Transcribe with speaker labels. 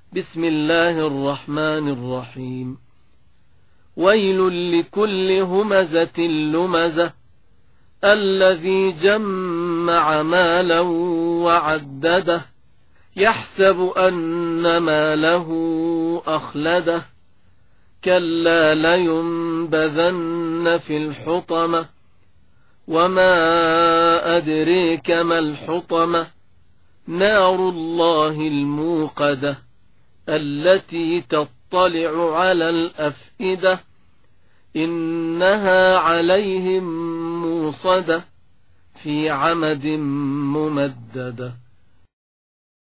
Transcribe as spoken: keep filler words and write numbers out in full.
Speaker 1: بسم الله الرحمن الرحيم. ويل لكل همزة لمزة الذي جمع مالا وعدده يحسب أن ماله أخلده كلا لينبذن في الحطمة وما أدريك ما الحطمة نار الله الموقدة التي تطلع على الأفئدة إنها عليهم موصدة في عمد ممددة.